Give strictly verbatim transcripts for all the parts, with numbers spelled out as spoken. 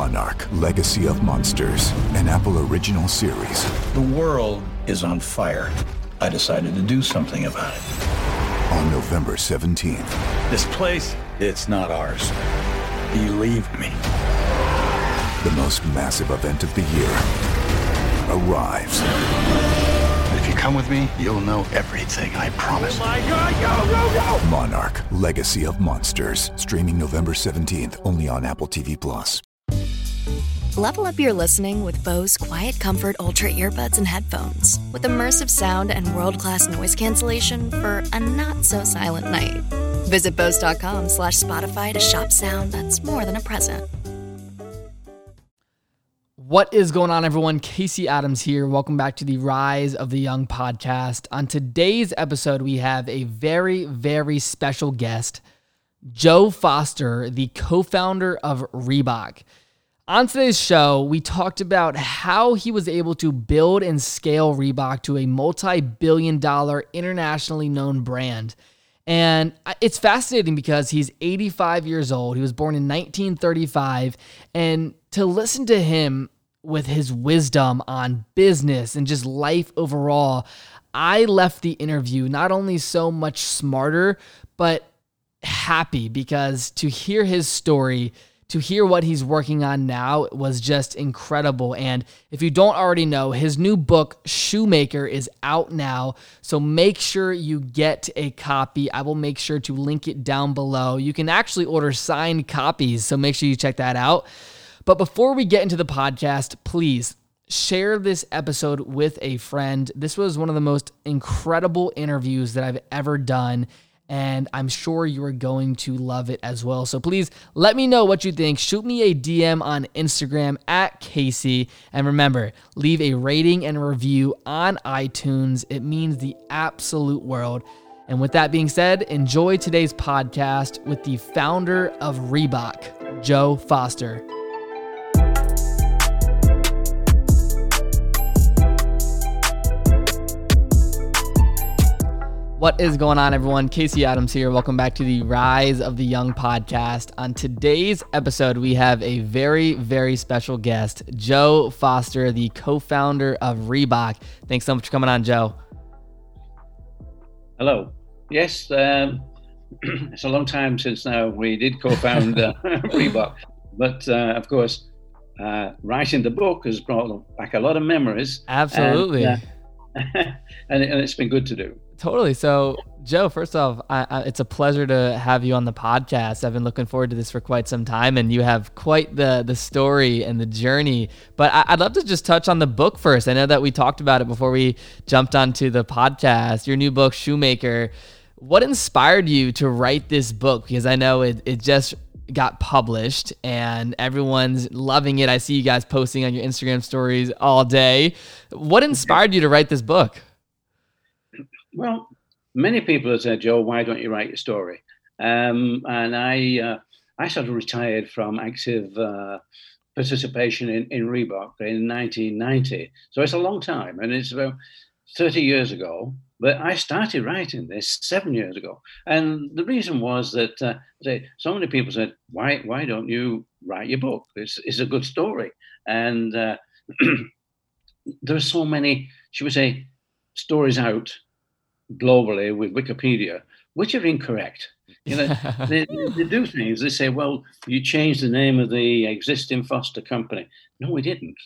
Monarch: Legacy of Monsters, an Apple original series. The world is on fire. I decided to do something about it. On November seventeenth. This place, it's not ours. Believe me. The most massive event of the year arrives. If you come with me, you'll know everything, I promise. Oh my God, go, go, go! Monarch: Legacy of Monsters. Streaming November seventeenth, only on Apple T V Plus. Level up your listening with Bose Quiet Comfort Ultra earbuds and headphones. With immersive sound and world-class noise cancellation for a not-so-silent night. Visit Bose.com slash Spotify to shop sound that's more than a present. What is going on, everyone? Casey Adams here. Welcome back to the Rise of the Young podcast. On today's episode, we have a very, very special guest, Joe Foster, the co-founder of Reebok. On today's show, we talked about how he was able to build and scale Reebok to a multi-billion dollar internationally known brand. And it's fascinating because he's eighty-five years old. He was born in nineteen thirty-five. And to listen to him with his wisdom on business and just life overall, I left the interview not only so much smarter, but happy, because to hear his story, to hear what he's working on now was just incredible. And if you don't already know, his new book, Shoemaker, is out now. So make sure you get a copy. I will make sure to link it down below. You can actually order signed copies, so make sure you check that out. But before we get into the podcast, please share this episode with a friend. This was one of the most incredible interviews that I've ever done, and I'm sure you are going to love it as well. So please let me know what you think. Shoot me a D M on Instagram at Casey. And remember, leave a rating and a review on iTunes. It means the absolute world. And with that being said, enjoy today's podcast with the founder of Reebok, Joe Foster. What is going on, everyone? Casey Adams here. Welcome back to the Rise of the Young podcast. On today's episode, we have a very, very special guest, Joe Foster, the co-founder of Reebok. Thanks so much for coming on, Joe. Hello. Yes, um, it's a long time since now we did co-found uh, Reebok. But, uh, of course, uh, writing the book has brought back a lot of memories. Absolutely. And, uh, and, it, and it's been good to do. Totally. So, Joe, first off, I, I, it's a pleasure to have you on the podcast. I've been looking forward to this for quite some time, and you have quite the the story and the journey. But I, I'd love to just touch on the book first. I know that we talked about it before we jumped onto the podcast, your new book, Shoemaker. What inspired you to write this book? Because I know it, it just got published and everyone's loving it. I see you guys posting on your Instagram stories all day. What inspired you to write this book? Well, many people have said, Joe, why don't you write your story? Um, and I uh, I sort of retired from active uh, participation in, in Reebok in nineteen ninety. So it's a long time, and it's about thirty years ago. But I started writing this seven years ago. And the reason was that uh, they, so many people said, why why don't you write your book? It's, it's a good story. And uh, there are so many, should we say, stories out globally with Wikipedia, which are incorrect. You know, they, they do things. They say, well, you changed the name of the existing Foster company. No, we didn't.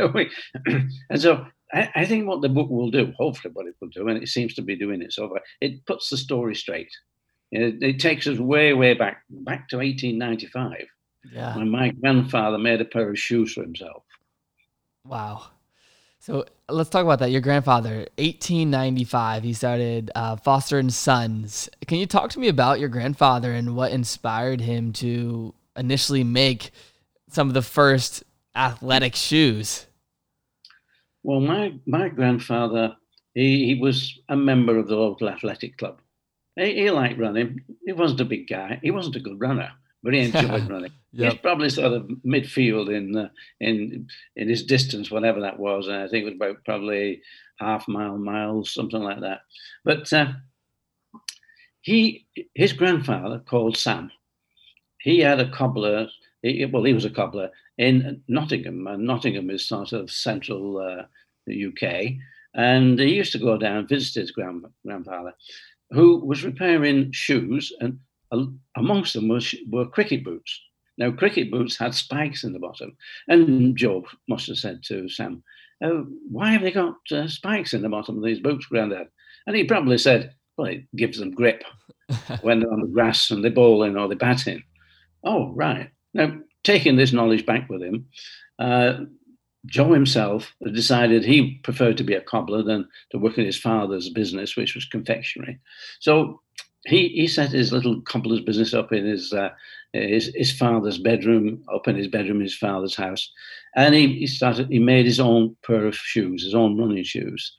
And so I, I think what the book will do, hopefully what it will do, and it seems to be doing it so far, it puts the story straight. It, it takes us way, way back, back to eighteen ninety-five, Yeah. when my grandfather made a pair of shoes for himself. Wow. So let's talk about that. Your grandfather, eighteen ninety-five, he started uh, Foster and Sons. Can you talk to me about your grandfather and what inspired him to initially make some of the first athletic shoes? Well, my, my grandfather, he, he was a member of the local athletic club. He, he liked running. He wasn't a big guy. He wasn't a good runner, but he enjoyed running. Yep. He's probably sort of midfield in uh, in in his distance, whatever that was. And I think it was about probably half mile, miles, something like that. But uh, he, his grandfather, called Sam, he had a cobbler. he, well, he was a cobbler in Nottingham, and Nottingham is sort of central uh, U K. And he used to go down and visit his grand, grandfather, who was repairing shoes, and uh, amongst them was, were cricket boots. Now, cricket boots had spikes in the bottom, and Joe must have said to Sam, oh, why have they got uh, spikes in the bottom of these boots, Grandad? And he probably said, well, it gives them grip when they're on the grass and they're bowling or they're batting. Oh, right. Now, taking this knowledge back with him, uh, Joe himself decided he preferred to be a cobbler than to work in his father's business, which was confectionery. So he, he set his little cobbler's business up in his, uh, his his father's bedroom, up in his bedroom in his father's house. And he, he started, he made his own pair of shoes, his own running shoes.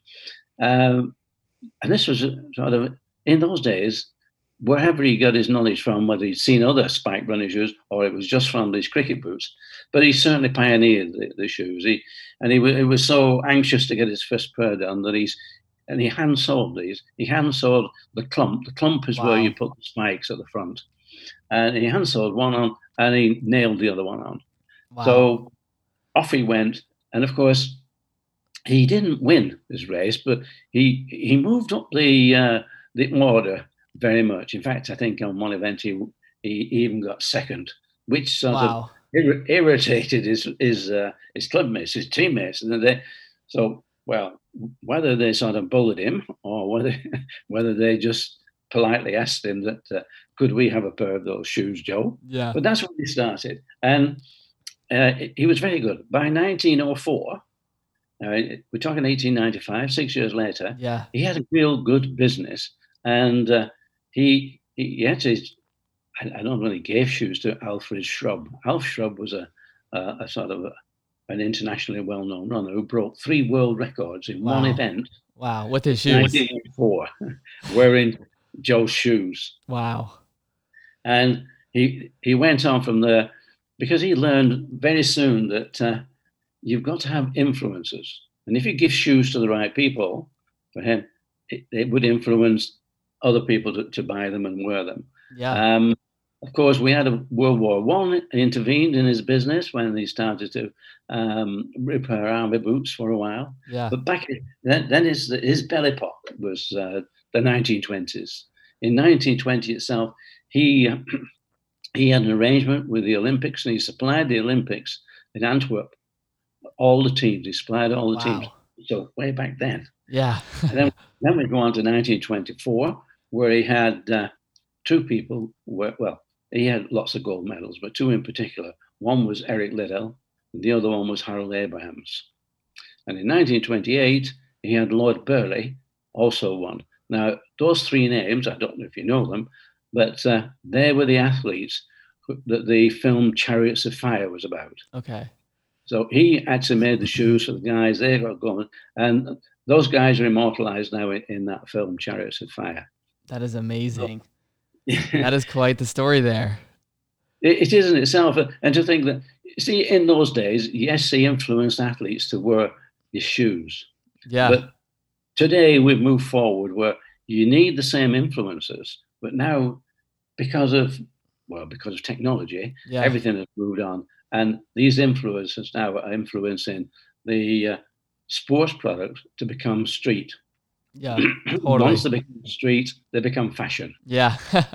Um, and this was sort of, in those days, wherever he got his knowledge from, whether he'd seen other spike running shoes or it was just from these cricket boots, but he certainly pioneered the, the shoes. He and he, he was so anxious to get his first pair done that he's and he hand sewed these. He hand sewed the clump. The clump is wow. where you put the spikes at the front, and he hand sewed one on and he nailed the other one on. Wow. So off he went, and of course he didn't win this race, but he he moved up the uh, the order very much. In fact, I think on one event he he even got second, which sort wow. of ir- irritated his his uh, his clubmates, his teammates, and they so well whether they sort of bullied him or whether whether they just politely asked him that uh, could we have a pair of those shoes, Joe? Yeah. But that's when he started, and uh, he was very good. By nineteen oh four. Uh, we're talking eighteen ninety-five, six years later. Yeah, he had a real good business, and uh, he he actually, I, I don't know when he gave shoes to Alfred Shrub. Alf Shrub was a, a, a sort of a, an internationally well-known runner who broke three world records in wow. one event. Wow, with his shoes. nineteen oh four, wearing Joe's shoes. Wow. And he he went on from there because he learned very soon that. Uh, You've got to have influences. And if you give shoes to the right people, for him, it, it would influence other people to, to buy them and wear them. Yeah. Um, of course, we had a World War One intervened in his business when he started to um, repair army boots for a while. Yeah. But back then, then his, his belle epoque was uh, the nineteen twenties. In nineteen twenty itself, he, he had an arrangement with the Olympics, and he supplied the Olympics in Antwerp. All the teams, he supplied all the wow. teams. So way back then. Yeah. And then, then we go on to nineteen twenty-four, where he had uh, two people, where, well, he had lots of gold medals, but two in particular. One was Eric Liddell, and the other one was Harold Abrahams. And in nineteen twenty-eight, he had Lloyd Burley, also won. Now, those three names, I don't know if you know them, but uh, they were the athletes that the film Chariots of Fire was about. Okay. So he actually made the shoes for the guys they got going. And those guys are immortalized now in, in that film, Chariots of Fire. That is amazing. So, that is quite the story there. It, it is in itself. And to think that, see, in those days, yes, he influenced athletes to wear his shoes. Yeah. But today we've moved forward where you need the same influences. But now, because of, well, because of technology, yeah. everything has moved on. And these influencers now are influencing the uh, sports product to become street. Yeah, totally. Once they become street, they become fashion. Yeah.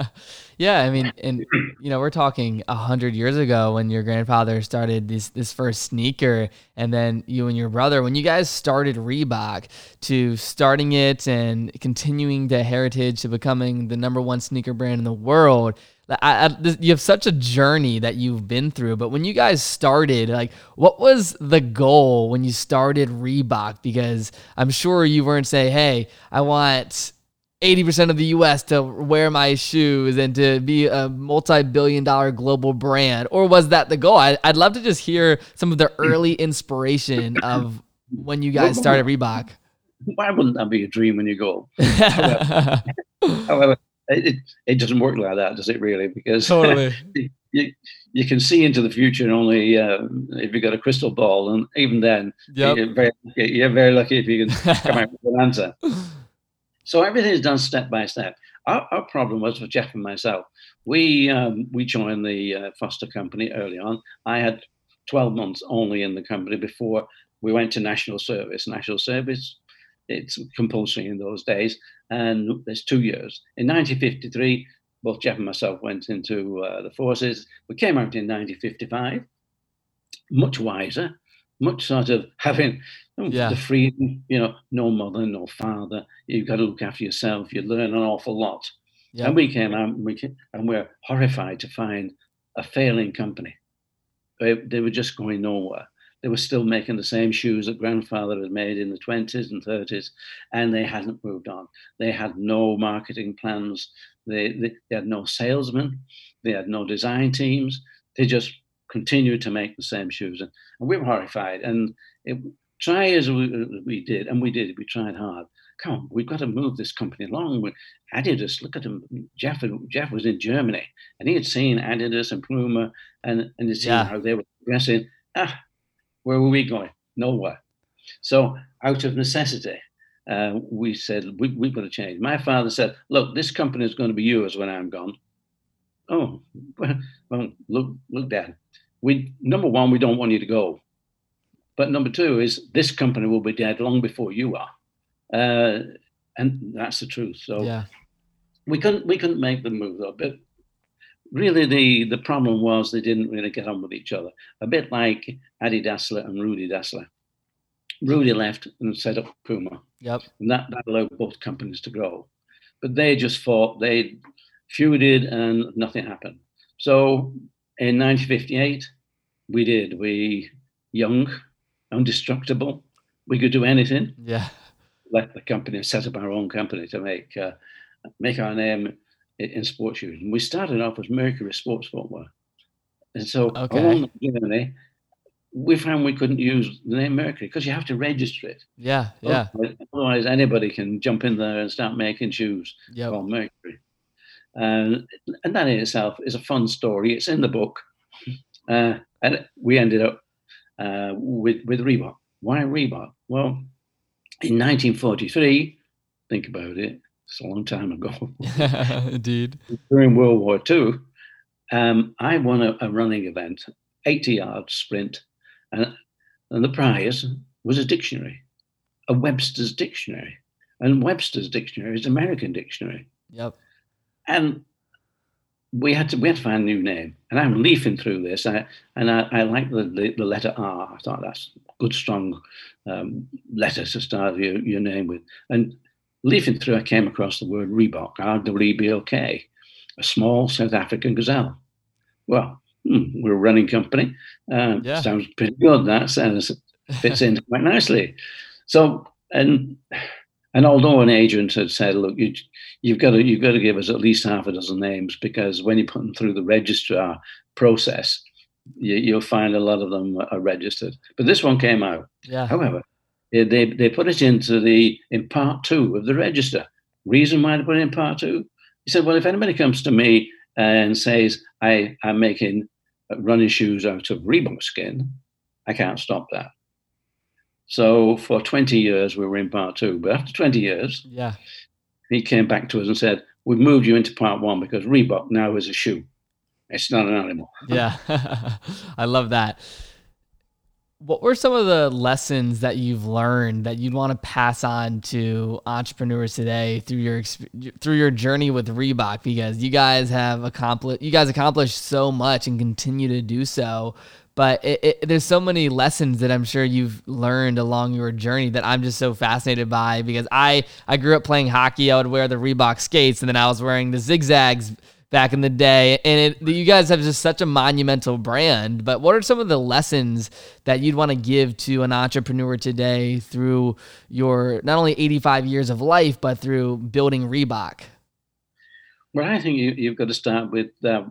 Yeah, I mean, and, you know, we're talking a hundred years ago when your grandfather started this, this first sneaker, and then you and your brother, when you guys started Reebok, to starting it and continuing the heritage to becoming the number one sneaker brand in the world. I, I, this, you have such a journey that you've been through, but when you guys started, like, what was the goal when you started Reebok? Because I'm sure you weren't saying, hey, I want eighty percent of the U S to wear my shoes and to be a multi-billion dollar global brand, or was that the goal? I, I'd love to just hear some of the early inspiration of when you guys started Reebok. Why wouldn't that be a dream when you go? However, however It, it doesn't work like that, does it really? Because totally. you, you can see into the future only uh, if you've got a crystal ball. And even then, yep. you're, very, you're very lucky if you can come out with an answer. So everything is done step by step. Our, our problem was for Jeff and myself we um, we joined the uh, Foster company early on. I had twelve months only in the company before we went to national service. National service, it's compulsory in those days, and there's two years. In nineteen fifty-three, both Jeff and myself went into uh, the forces. We came out in nineteen fifty-five, much wiser, much sort of having Yeah. the freedom, you know, no mother, no father. You've got to look after yourself. You learn an awful lot. Yep. And we came out and, we came, and we're horrified to find a failing company. They, they were just going nowhere. They were still making the same shoes that grandfather had made in the twenties and thirties, and they hadn't moved on. They had no marketing plans. They, they, they had no salesmen. They had no design teams. They just continued to make the same shoes. And, and we were horrified. And it, try as we, we did, and we did, we tried hard. Come on, we've got to move this company along. We, Adidas, look at him. Jeff, Jeff was in Germany, and he had seen Adidas and Puma, and, and he'd seen Yeah. how they were progressing. Ah, where were we going? Nowhere. So out of necessity, uh, we said, we, we've got to change. My father said, look, this company is going to be yours when I'm gone. Oh, well, look, look, Dad. We, number one, we don't want you to go. But number two is this company will be dead long before you are. Uh, and that's the truth. So Yeah. we couldn't we couldn't make the move though. But really the, the problem was they didn't really get on with each other. A bit like Adi Dassler and Rudy Dassler. Rudy left and set up Puma. Yep. And that, that allowed both companies to grow. But they just fought, they feuded and nothing happened. So in nineteen fifty-eight, we did. We, young, indestructible, we could do anything. Yeah. Let the company set up our own company to make uh, make our name in, in sports shoes. And we started off as Mercury Sports Footwear. And so Okay. along the journey, we found we couldn't use the name Mercury because you have to register it. Yeah. Yeah. Otherwise, otherwise anybody can jump in there and start making shoes Yep. called Mercury. And, and that in itself is a fun story. It's in the book. Uh, and we ended up uh, with, with Reebok. Why Reebok? Well, in nineteen forty-three, think about it, it's a long time ago, Indeed. during World War Two, um, I won a, a running event, eighty yard sprint, and, and the prize was a dictionary, a Webster's dictionary. And Webster's dictionary is an American dictionary. Yep. And we had to we had to find a new name. And I'm leafing through this, I, and I, I like the, the, the letter R. I thought that's a good, strong um, letter to start your, your name with. And leafing through, I came across the word Reebok, R W E B O K, a small South African gazelle. Well, hmm, we're a running company. Um, Yeah. Sounds pretty good. That sounds fits in quite nicely. So, and and although an agent had said, look, you, you've got to you've got to give us at least half a dozen names, because when you put them through the registrar process, you, you'll find a lot of them are registered. But this one came out. Yeah. However, they they put it into the in part two of the register. Reason why they put it in part two? He said, well, if anybody comes to me and says I am making running shoes out of Reebok skin, I can't stop that. So for twenty years, we were in part two. But after twenty years, Yeah. he came back to us and said, we've moved you into part one because Reebok now is a shoe. It's not an animal. Yeah. I love that. What were some of the lessons that you've learned that you'd want to pass on to entrepreneurs today through your exp- through your journey with Reebok? Because you guys have accomplished you guys accomplished so much and continue to do so. But it, it, there's so many lessons that I'm sure you've learned along your journey that I'm just so fascinated by, because I, I grew up playing hockey. I would wear the Reebok skates, and then I was wearing the zigzags back in the day. And it, you guys have just such a monumental brand. But what are some of the lessons that you'd want to give to an entrepreneur today through your not only eighty-five years of life, but through building Reebok? Well, I think you, you've got to start with uh,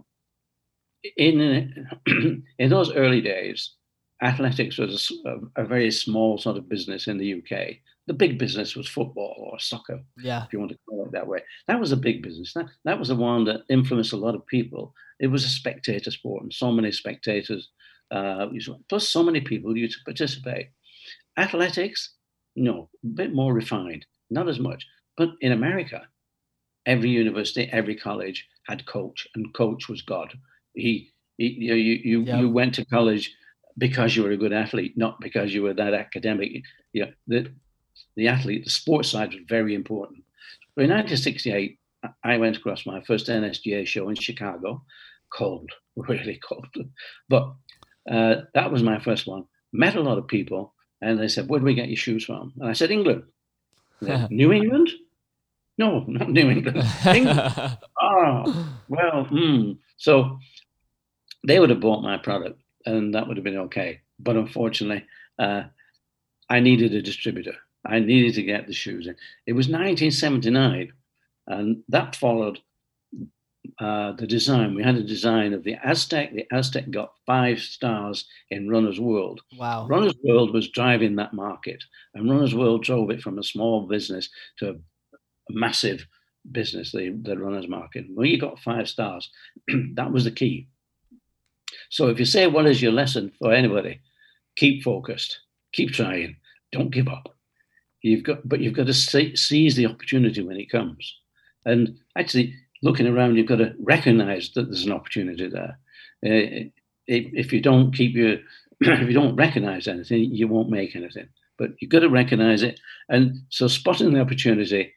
in in those early days, athletics was a, a very small sort of business in the U K. The big business was football or soccer, Yeah. if you want to call it that way. That was a big business. That, that was the one that influenced a lot of people. It was a spectator sport, and so many spectators, uh, plus so many people used to participate. Athletics, no, a bit more refined, not as much. But in America, every university, every college had Coach, and Coach was God. He, he you know, you you, Yep. you went to college because you were a good athlete, not because you were that academic. You know, the the athlete, the sports side was very important. But in nineteen sixty-eight, I went across my first N S G A show in Chicago. Cold, really cold. But uh, that was my first one. Met a lot of people, and they said, "Where do we get your shoes from?" And I said, "England." Said, New England? No, not New England. England. Oh, well, mm. So they would have bought my product, and that would have been okay. But unfortunately, uh, I needed a distributor. I needed to get the shoes in. It was nineteen seventy-nine, and that followed uh, the design. We had a design of the Aztec. The Aztec got five stars in Runner's World. Wow. Runner's World was driving that market, and Runner's World drove it from a small business to a, a massive business, the, the Runner's Market. When you got five stars, that was the key. So if you say, what is your lesson for anybody? Keep focused, keep trying, don't give up. You've got, but you've got to see, seize the opportunity when it comes. And actually, looking around, you've got to recognize that there's an opportunity there. Uh, if, if you don't keep your, if you don't recognize anything, you won't make anything. But you've got to recognize it. And so spotting the opportunity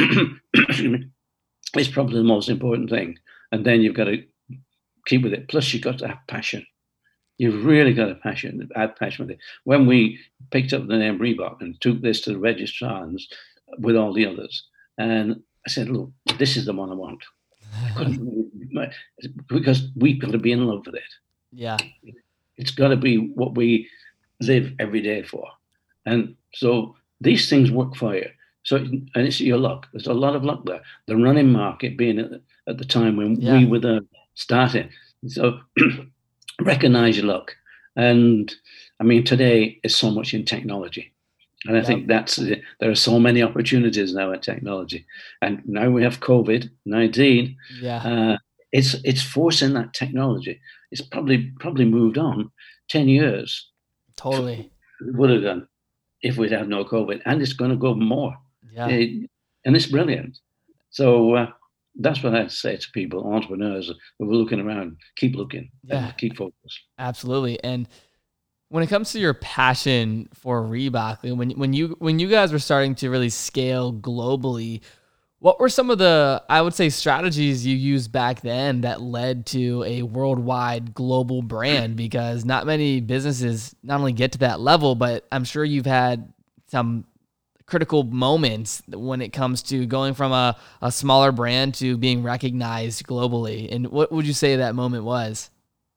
is probably the most important thing. And then you've got to keep with it. Plus, you've got to have passion. You've really got a passion, add passion with it. When we picked up the name Reebok and took this to the registrars with all the others, and I said, look, this is the one I want. I couldn't, because we've got to be in love with it. Yeah. It's got to be what we live every day for. And so these things work for you. So, and it's your luck. There's a lot of luck there. The running market being at, at the time when Yeah. we were there starting. So recognize your luck. And I mean, today is so much in technology. And I Yep. think that's, there are so many opportunities now in technology. And now we have COVID nineteen. Yeah. Uh, it's it's forcing that technology. It's probably probably moved on ten years. Totally. It would have done if we'd had no COVID. And it's going to go more. Yeah. It, and it's brilliant. So uh, that's what I'd say to people, entrepreneurs who are looking around. Keep looking. Yeah. And keep focused. Absolutely. And when it comes to your passion for Reebok, when when you when you guys were starting to really scale globally, what were some of the, I would say, strategies you used back then that led to a worldwide global brand? Because not many businesses not only get to that level, but I'm sure you've had some critical moments when it comes to going from a, a smaller brand to being recognized globally. And what would you say that moment was?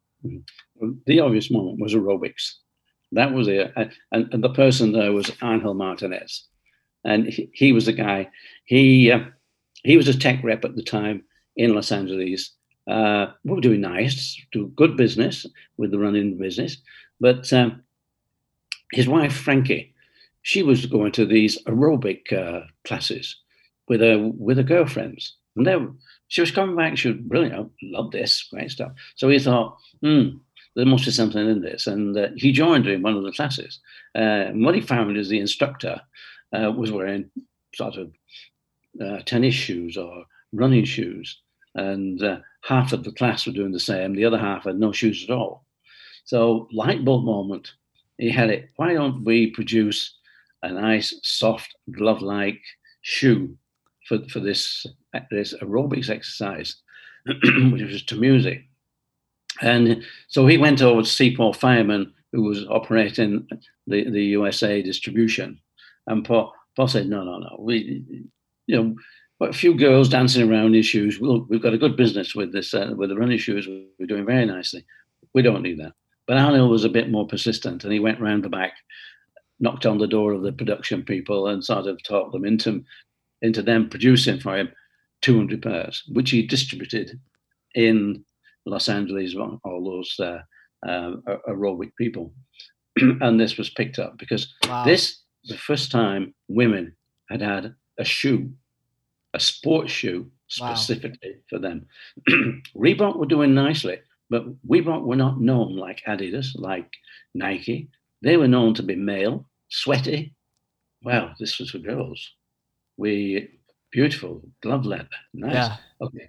The obvious moment was aerobics. That was it. And, and the person there was Angel Martinez. And he, he was the guy. He uh, he was a tech rep at the time in Los Angeles. Uh, we were doing nice, do good business with the running business. But um, his wife, Frankie, she was going to these aerobic uh, classes with her, with her girlfriends. And they were, she was coming back. She was brilliant. I love this, great stuff. So he thought, hmm, there must be something in this. And uh, he joined her in one of the classes. Uh, and what he found is the instructor uh, was wearing sort of uh, tennis shoes or running shoes. And uh, half of the class were doing the same. The other half had no shoes at all. So light bulb moment, he had it. Why don't we produce a nice, soft, glove-like shoe for, for this, this aerobics exercise, which was to music. And so he went over to C. Paul Fireman, who was operating the, the U S A distribution. And Paul, Paul said, no, no, no. We, you know, a few girls dancing around in shoes. We'll, we've got a good business with this, uh, with the running shoes. We're doing very nicely. We don't need that. But Arnold was a bit more persistent, and he went round the back, knocked on the door of the production people and sort of talked them into, into them producing for him two hundred pairs, which he distributed in Los Angeles, all those uh, uh, aerobic people. And this was picked up because Wow. this was the first time women had had a shoe, a sports shoe specifically wow. for them. Reebok were doing nicely, but Reebok were not known like Adidas, like Nike. They were known to be male, sweaty. Wow, this was for girls. We beautiful glove leather, nice. Yeah. Okay.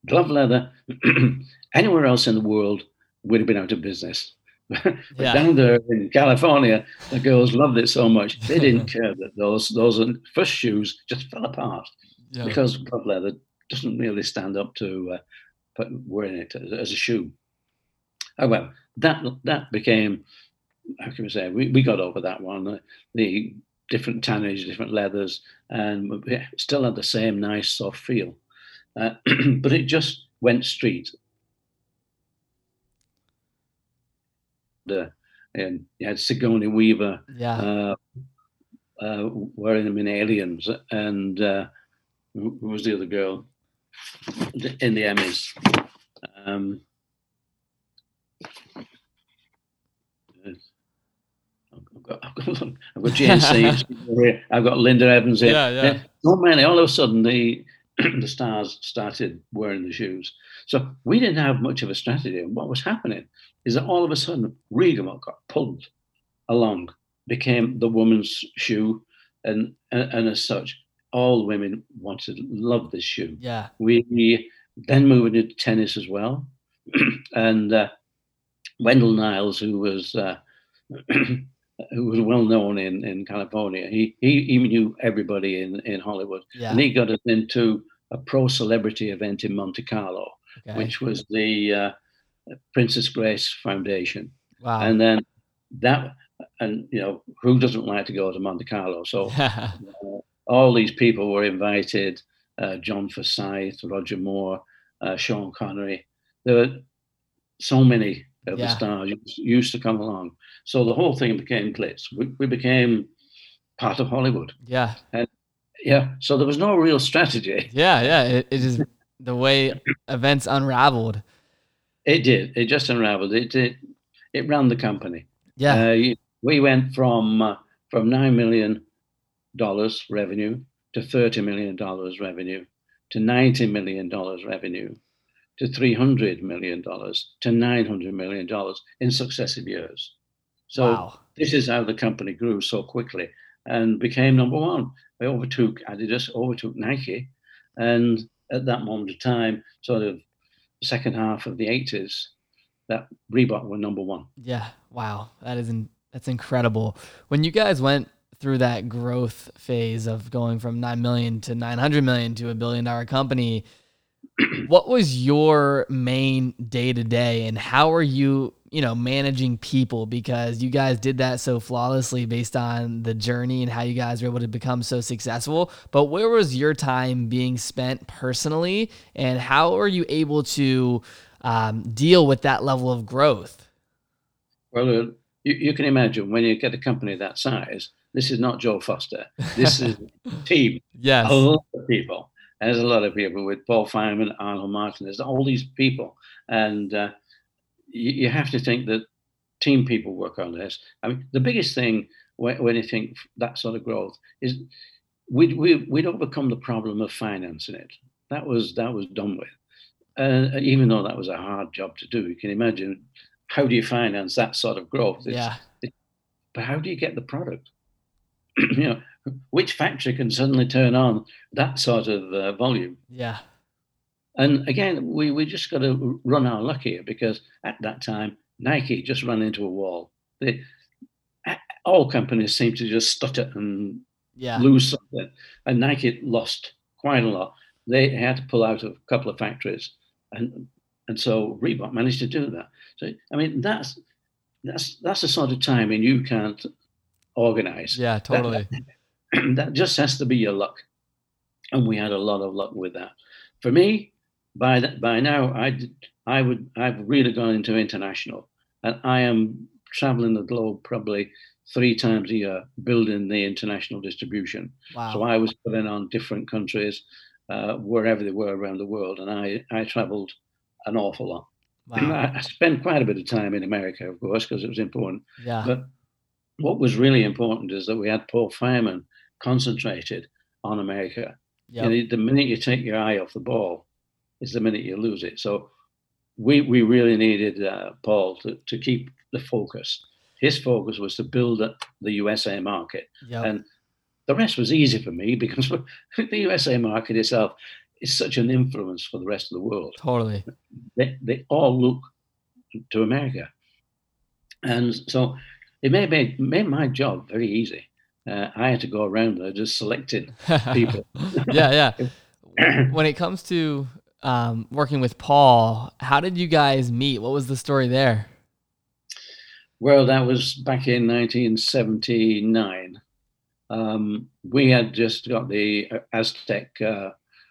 glove leather, anywhere else in the world would have been out of business. But Yeah. down there in California, the girls loved it so much they didn't care that those those first shoes just fell apart Yeah. because glove leather doesn't really stand up to uh, put, wearing it as, as a shoe. However, that that became, how can we say, we, we got over that one. Uh, the different tannage, different leathers, and we still had the same nice soft feel. Uh, but it just went street. The, and you had Sigourney Weaver Yeah. uh, uh, wearing them in Aliens, and uh, who who was the other girl in the Emmys? Um, I've got, I've got, I've got J N C, I've got Linda Evans here. Yeah, yeah. So many. All of a sudden, the the stars started wearing the shoes. So we didn't have much of a strategy. And what was happening is that all of a sudden, Regal got pulled along, became the woman's shoe, and and, and as such, all women wanted, loved this shoe. Yeah. We, we then moved into tennis as well, and uh, Wendell Niles, who was uh, who was well known in, in California, he, he he knew everybody in, in Hollywood, Yeah. and he got us into a pro celebrity event in Monte Carlo, Okay. which was the uh, Princess Grace Foundation, Wow. and then that, and you know, who doesn't like to go to Monte Carlo? So uh, all these people were invited: uh, John Forsythe, Roger Moore, uh, Sean Connery. There were so many of Yeah. the stars used, used to come along. So the whole thing became glitz. We, we became part of Hollywood. Yeah. And yeah, so there was no real strategy. Yeah. Yeah. It, it is the way events unraveled. It did. It just unraveled. It it, it ran the company. Yeah. Uh, you- we went from uh, from nine million dollars revenue to thirty million dollars revenue to ninety million dollars revenue to three hundred million dollars to nine hundred million dollars in successive years. So Wow. this is how the company grew so quickly and became number one. They overtook Adidas, overtook Nike, and at that moment of time, sort of the second half of the eighties, that Reebok were number one. Yeah. Wow. That is in, that's incredible. When you guys went through that growth phase of going from nine million to nine hundred million to a billion dollar company, what was your main day to day, and how are you, you know, managing people? Because you guys did that so flawlessly based on the journey and how you guys were able to become so successful. But where was your time being spent personally, and how are you able to um, deal with that level of growth? Well, uh, you, you can imagine when you get a company that size, this is not Joe Foster. This is a team. Yes. A lot of people. There's a lot of people with Paul Fireman, Arnold Martin. There's all these people. And uh, you, you have to think that team people work on this. I mean, the biggest thing when, when you think that sort of growth is we'd, we, we'd overcome the problem of financing it. That was, that was done with. Uh, even though that was a hard job to do, you can imagine, how do you finance that sort of growth? It's, Yeah. it, but how do you get the product? You know, which factory can suddenly turn on that sort of uh, volume? Yeah. And again, we, we just got to run our luck here, because at that time, Nike just ran into a wall. They, all companies seem to just stutter and Yeah. lose something. And Nike lost quite a lot. They had to pull out of a couple of factories. And and so Reebok managed to do that. So, I mean, that's that's that's the sort of timing you can't organize. Yeah, totally. That, that just has to be your luck. And we had a lot of luck with that. For me, by that, by now, I I would I've really gone into international, and I am traveling the globe probably three times a year, building the international distribution. Wow. So I was putting on different countries, uh, wherever they were around the world, and I I traveled an awful lot. Wow. I, I spent quite a bit of time in America, of course, because it was important. Yeah. But what was really important is that we had Paul Fireman concentrated on America. Yep. And the minute you take your eye off the ball is the minute you lose it. So we we really needed uh, Paul to, to keep the focus. His focus was to build up the U S A market. Yep. And the rest was easy for me, because the U S A market itself is such an influence for the rest of the world. Totally. They, they all look to America. And so it made, made, made my job very easy. Uh, I had to go around there just selecting people. yeah, yeah. When it comes to um, working with Paul, how did you guys meet? What was the story there? Well, that was back in nineteen seventy-nine. Um, we had just got the Aztec uh,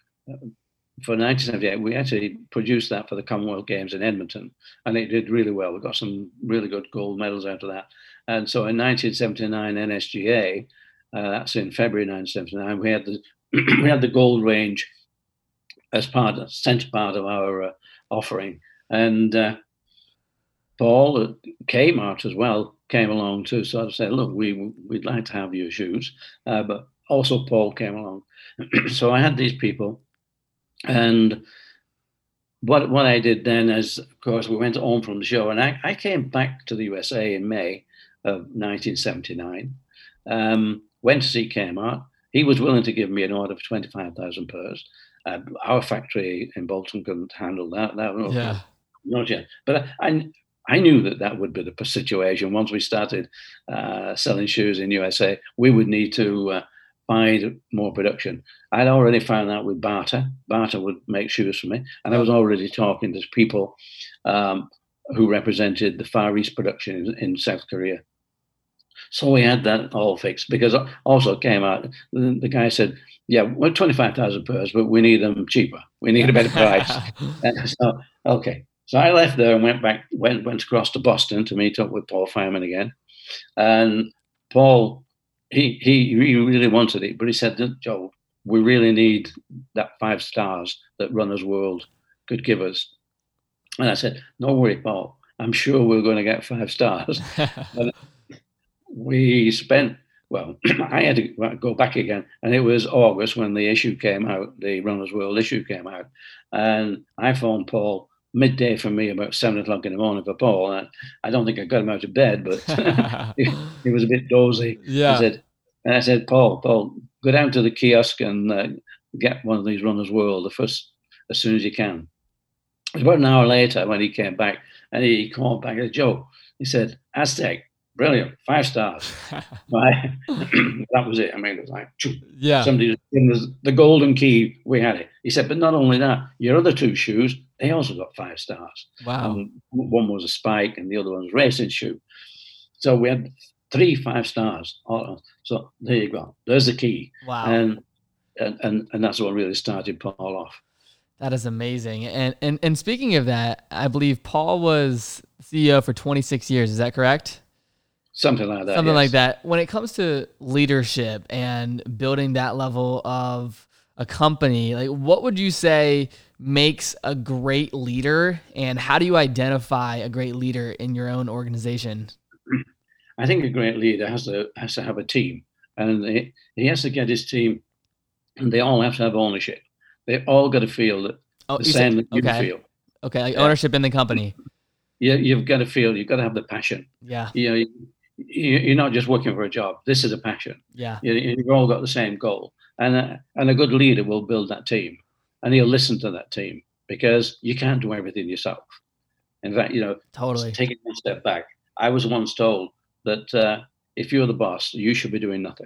for nineteen seventy-eight. We actually produced that for the Commonwealth Games in Edmonton, and it did really well. We got some really good gold medals out of that. And so in nineteen seventy-nine N S G A, uh, that's in February nineteen seventy-nine, we had the we had the gold range as part of center part of our uh, offering, and uh, Paul at Kmart as well came along to sort of say, look, we we'd like to have your shoes, uh, but also Paul came along. So I had these people, and what what I did then is, of course, we went home from the show, and I, I came back to the U S A in May of nineteen seventy-nine, um, went to see Kmart. He was willing to give me an order for twenty-five thousand pairs. Uh, our factory in Bolton couldn't handle that. that was, yeah. Not yet. But I, I knew that that would be the situation. Once we started uh, selling shoes in U S A, we would need to uh, find more production. I'd already found out with Barter. Barter would make shoes for me. And I was already talking to people um, who represented the Far East production in, in South Korea. So we had that all fixed, because also came out, the, the guy said, yeah, well, twenty-five thousand pairs, but we need them cheaper. We need a better price. So, okay. So I left there and went back, went went across to Boston to meet up with Paul Fireman again. And Paul, he he really wanted it, but he said, Joe, we really need that five stars that Runner's World could give us. And I said, no worry, Paul, I'm sure we're going to get five stars. And we spent, well, I had to go back again, and it was August when the issue came out, the Runner's World issue came out. And I phoned Paul midday for me, about seven o'clock in the morning for Paul. And I don't think I got him out of bed, but he, he was a bit dozy. Yeah. I said, and I said, Paul, Paul, go down to the kiosk and uh, get one of these Runner's World the first, as soon as you can. It was about an hour later when he came back, and he called back. I said, Joe, he said, Aztec, brilliant, five stars. Right? That was it. I mean, it was like, yeah. Somebody was giving us the golden key. We had it. He said, but not only that, your other two shoes, they also got five stars. Wow. Um, one was a Spike and the other one was a racing shoe. So we had three five stars. So there you go. There's the key. Wow. And and and, and that's what really started Paul off. That is amazing. And, and and speaking of that, I believe Paul was C E O for twenty-six years. Is that correct? Something like that. Something yes. like that. When it comes to leadership and building that level of a company, like what would you say makes a great leader, and how do you identify a great leader in your own organization? I think a great leader has to has to have a team, and he, he has to get his team, and they all have to have ownership. They all got to feel that oh, the same said, that you okay. feel. Okay, like ownership in the company. Yeah, you've got to feel. You've got to have the passion. Yeah. You know, you, you're not just working for a job. This is a passion. Yeah. You, you've all got the same goal, and a, and a good leader will build that team, and he'll listen to that team, because you can't do everything yourself. In fact, you know, totally. Taking one step back, I was once told that uh, if you're the boss, you should be doing nothing.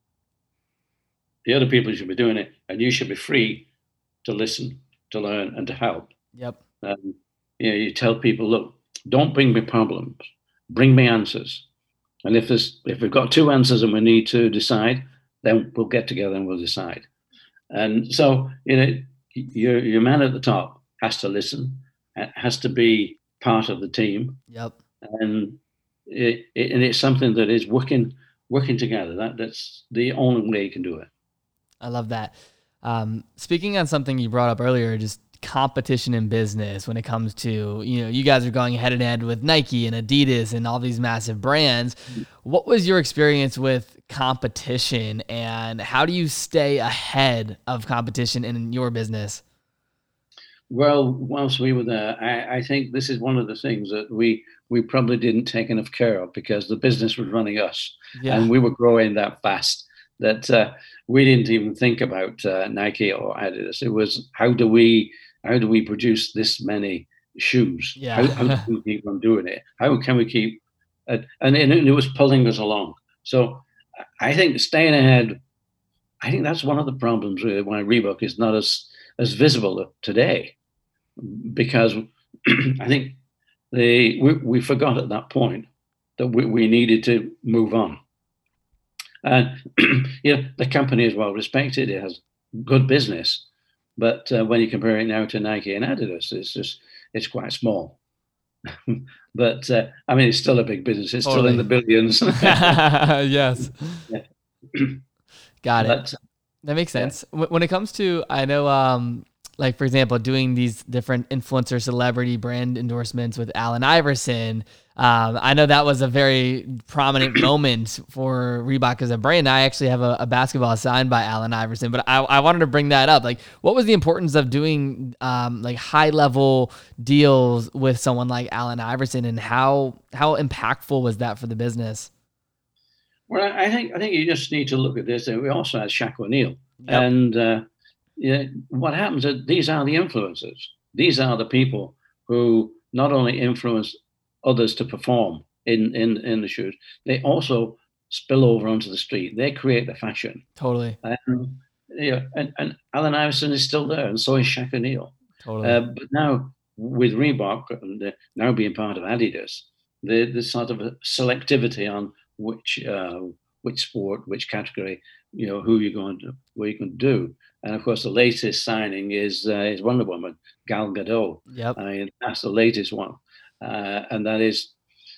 The other people should be doing it, and you should be free to listen, to learn, and to help. Yep. Um, you know, you tell people, look, don't bring me problems, bring me answers. And if there's if we've got two answers and we need to decide, then we'll get together and we'll decide. And so, you know, your your man at the top has to listen, has to be part of the team. Yep. And it, it and it's something that is working working together. That that's the only way you can do it. I love that. Um, speaking on something you brought up earlier, just competition in business when it comes to, you know, you guys are going head and head with Nike and Adidas and all these massive brands. What was your experience with competition, and how do you stay ahead of competition in your business? Well, whilst we were there, I, I think this is one of the things that we we probably didn't take enough care of, because the business was running us, Yeah. and we were growing that fast that uh, we didn't even think about uh, Nike or Adidas. It was how do we how do we produce this many shoes? Yeah. How, how do we keep on doing it? How can we keep? Uh, and, and it was pulling us along. So I think staying ahead. I think that's one of the problems really why Reebok is not as as visible today, because I think they we, we forgot at that point that we, we needed to move on. And you know, the company is well respected; it has good business, but uh, when you compare it now to Nike and Adidas, it's just it's quite small. But uh, I mean, it's still a big business; it's Totally. still in the billions. Yes. Yeah. Got it. But, That makes sense. Yeah. When it comes to, I know, um, like, for example, doing these different influencer celebrity brand endorsements with Allen Iverson, um, I know that was a very prominent moment for Reebok as a brand. I actually have a, a basketball signed by Allen Iverson, but I, I wanted to bring that up. Like, what was the importance of doing um, like high level deals with someone like Allen Iverson, and how how impactful was that for the business? Well, I think I think you just need to look at this. We also had Shaq O'Neal, yep. and uh, yeah, what happens is these are the influencers. These are the people who not only influence others to perform in in in the shoes, they also spill over onto the street. They create the fashion. Totally. Um, yeah, and, and Allen Iverson is still there, and so is Shaq O'Neal. Totally. Uh, but now with Reebok and uh, now being part of Adidas, the the sort of a selectivity on which uh, which sport, which category, you know, who you're going to, what you can do. And of course, the latest signing is uh, is Wonder Woman, Gal Gadot. Yep. I mean, that's the latest one, uh, and that is,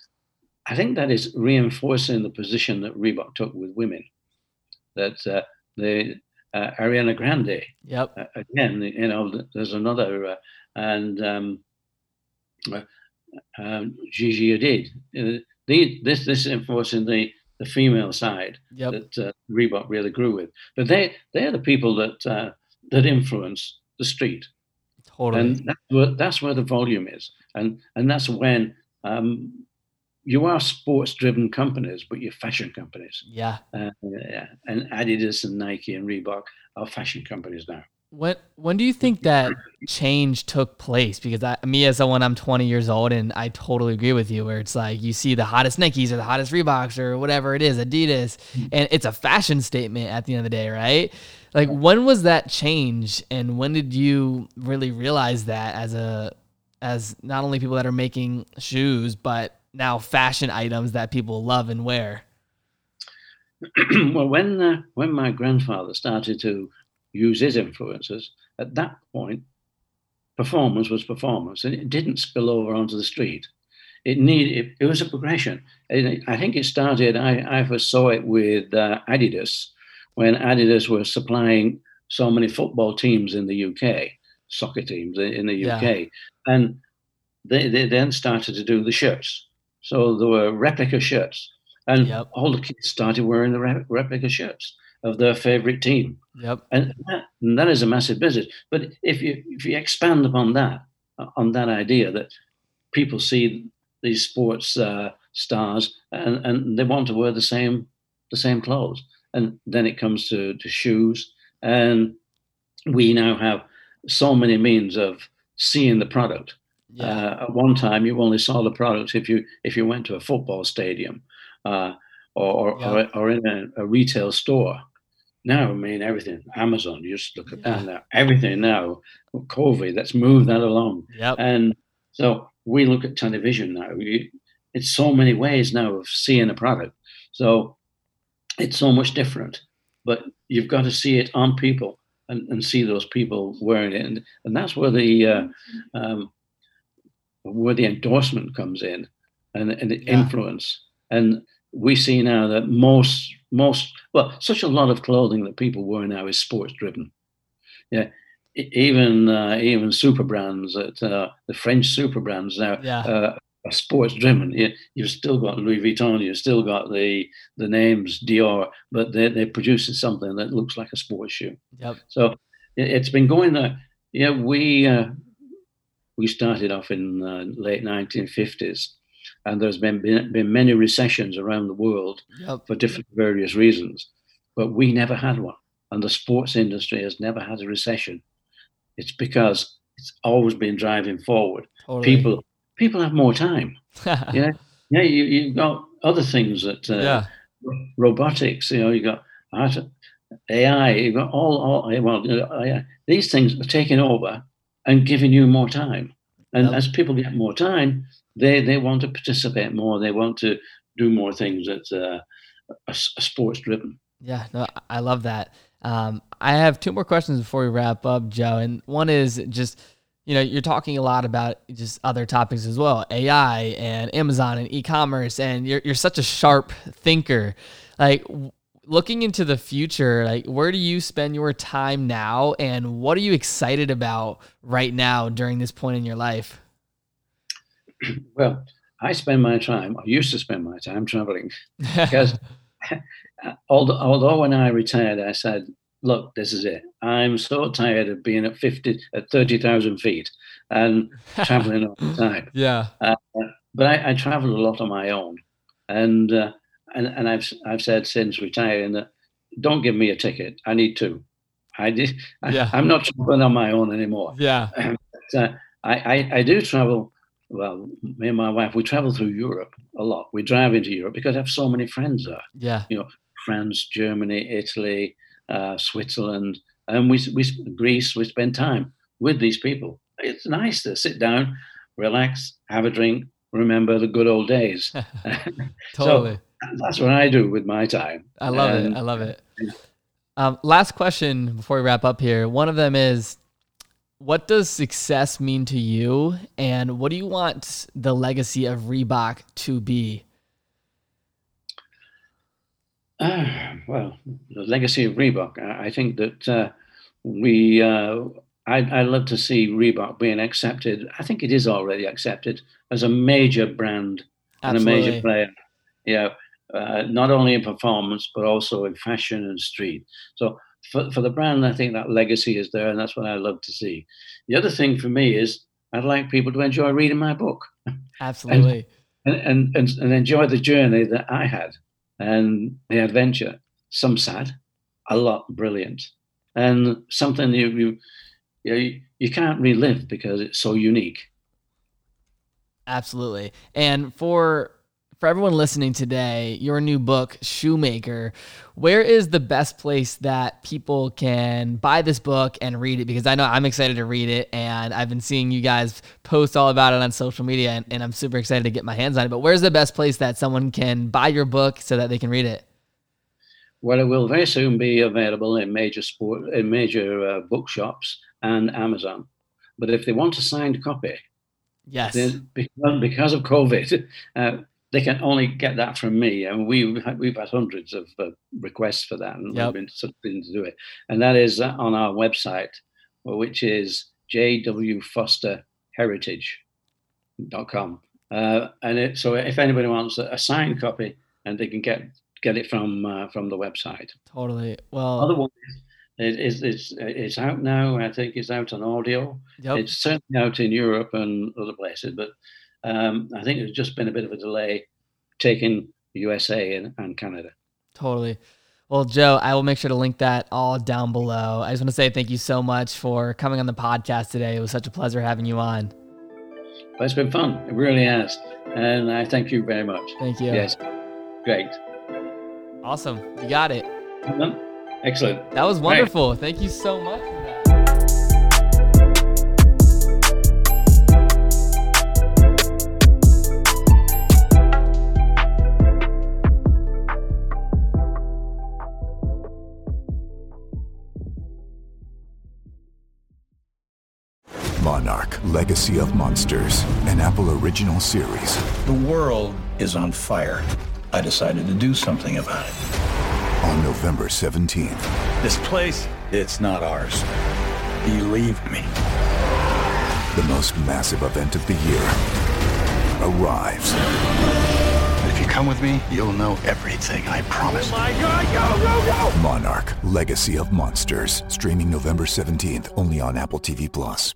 I think that is reinforcing the position that Reebok took with women. That uh, the uh, Ariana Grande. Yep. Uh, again, you know, there's another, uh, and um, uh, um, Gigi Hadid. Uh, The, this this is enforcing the, the female side yep. that uh, Reebok really grew with, but they they're the people that uh, that influence the street, totally, and that's where, that's where the volume is, and and that's when um, you are sports driven companies, but you're fashion companies. Yeah, uh, yeah, and Adidas and Nike and Reebok are fashion companies now. When when do you think that change took place? Because I, me as someone, I'm twenty years old, and I totally agree with you. Where it's like you see the hottest Nikes or the hottest Reeboks or whatever it is, Adidas, and it's a fashion statement at the end of the day, right? Like, when was that change, and when did you really realize that as a as not only people that are making shoes, but now fashion items that people love and wear? Well, when uh, when my grandfather started to use his influences, at that point, performance was performance, and it didn't spill over onto the street. It needed, it, it was a progression. It, I think it started, I, I first saw it with uh, Adidas, when Adidas was supplying so many football teams in the U K, soccer teams in the U K, yeah. and they, they then started to do the shirts. So there were replica shirts, and yep. all the kids started wearing the re- replica shirts of their favorite team. Yep. And that, and that is a massive business. But if you if you expand upon that, on that idea that people see these sports uh, stars and, and they want to wear the same the same clothes, and then it comes to, to shoes, and we now have so many means of seeing the product. Yeah. Uh, at one time, you only saw the product if you if you went to a football stadium uh, or or, yeah. or or in a, a retail store. Now, I mean, everything, Amazon, you just look at yeah. that now. Everything now, COVID, let's move that along. Yep. And so we look at television now. We, it's so many ways now of seeing a product. So it's so much different. But you've got to see it on people and, and see those people wearing it. And, and that's where the uh, um, where the endorsement comes in and, and the yeah. influence. And we see now that most, most, well, such a lot of clothing that people wear now is sports driven. Yeah, even uh, even super brands, at, uh, the French super brands now yeah. uh, are sports driven. You, you've still got Louis Vuitton, you've still got the the names Dior, but they're, they're producing something that looks like a sports shoe. Yep. So it, it's been going there. Yeah, we uh, we started off in uh, late nineteen fifties. And there's been, been been many recessions around the world yep. for different various reasons. but we never had one. And the sports industry has never had a recession. It's because it's always been driving forward. Totally. People people have more time. yeah, yeah. You, you've got other things that uh, yeah. robotics. You know, you got art, A I. You've got all all well. You know, these things are taking over and giving you more time. And yep. as people get more time, they they want to participate more. They want to do more things that uh, are, are sports driven. Yeah, no, I love that. Um, I have two more questions before we wrap up, Joe. And one is just, you know, you're talking a lot about just other topics as well, A I and Amazon and e-commerce, and you're you're such a sharp thinker. Like, looking into the future, like, where do you spend your time now, and what are you excited about right now during this point in your life? Well, I spend my time, I used to spend my time traveling, because although, although when I retired, I said, look, this is it. I'm so tired of being at fifty, at thirty thousand feet and traveling all the time. Yeah. Uh, but I, I travel a lot on my own. And, uh, and, and I've, I've said since retiring that don't give me a ticket. I need two. I did. Yeah. I, I'm not traveling on my own anymore. Yeah. But, uh, I, I, I do travel. Well, me and my wife, we travel through Europe a lot. We drive into Europe because I have so many friends there. Yeah. You know, France, Germany, Italy, uh, Switzerland, and we, we, Greece, we spend time with these people. It's nice to sit down, relax, have a drink, remember the good old days. Totally. So that's what I do with my time. I love and, it. I love it. Um, last question before we wrap up here. One of them is, what does success mean to you, and what do you want the legacy of Reebok to be? Uh, well, the legacy of Reebok, I, I think that uh, we, uh, I, I love to see Reebok being accepted. I think it is already accepted as a major brand Absolutely. and a major player. Yeah, uh, not only in performance, but also in fashion and street. So for, for the brand, I think that legacy is there, and that's what I love to see. The other thing for me is I'd like people to enjoy reading my book. Absolutely. and, and, and, and enjoy the journey that I had and the adventure. Some sad, a lot brilliant, and something you you you, you can't relive because it's so unique. Absolutely. And for for everyone listening today, your new book, Shoemaker, where is the best place that people can buy this book and read it? Because I know I'm excited to read it, and I've been seeing you guys post all about it on social media, and, and I'm super excited to get my hands on it. But where's the best place that someone can buy your book so that they can read it? Well, it will very soon be available in major sport, in major uh, bookshops and Amazon. But if they want a signed copy, yes, because, because of COVID, uh, they can only get that from me. And we've had, we've had hundreds of uh, requests for that, and yep. we've been something to do it. And that is uh, on our website, which is j w foster heritage dot com. Uh, and it, so if anybody wants a, a signed copy, and they can get get it from uh, from the website. Totally. Well, otherwise, it, it's it's it's out now. I think it's out on audio. Yep. It's certainly out in Europe and other places, but um, I think it's just been a bit of a delay taking U S A and, and Canada. Totally. Well, Joe, I will make sure to link that all down below. I just want to say thank you so much for coming on the podcast today. It was such a pleasure having you on. Well, it's been fun. It really has. And I thank you very much. Thank you. Yes. Great. Awesome. You got it. Excellent. That was wonderful. Right. Thank you so much for that. Monarch, Legacy of Monsters, an Apple original series. The world is on fire. I decided to do something about it. On November seventeenth. This place, it's not ours. Believe me. The most massive event of the year arrives. If you come with me, you'll know everything, I promise. Oh my God, go, go, go! Monarch, Legacy of Monsters. Streaming November seventeenth, only on Apple T V Plus.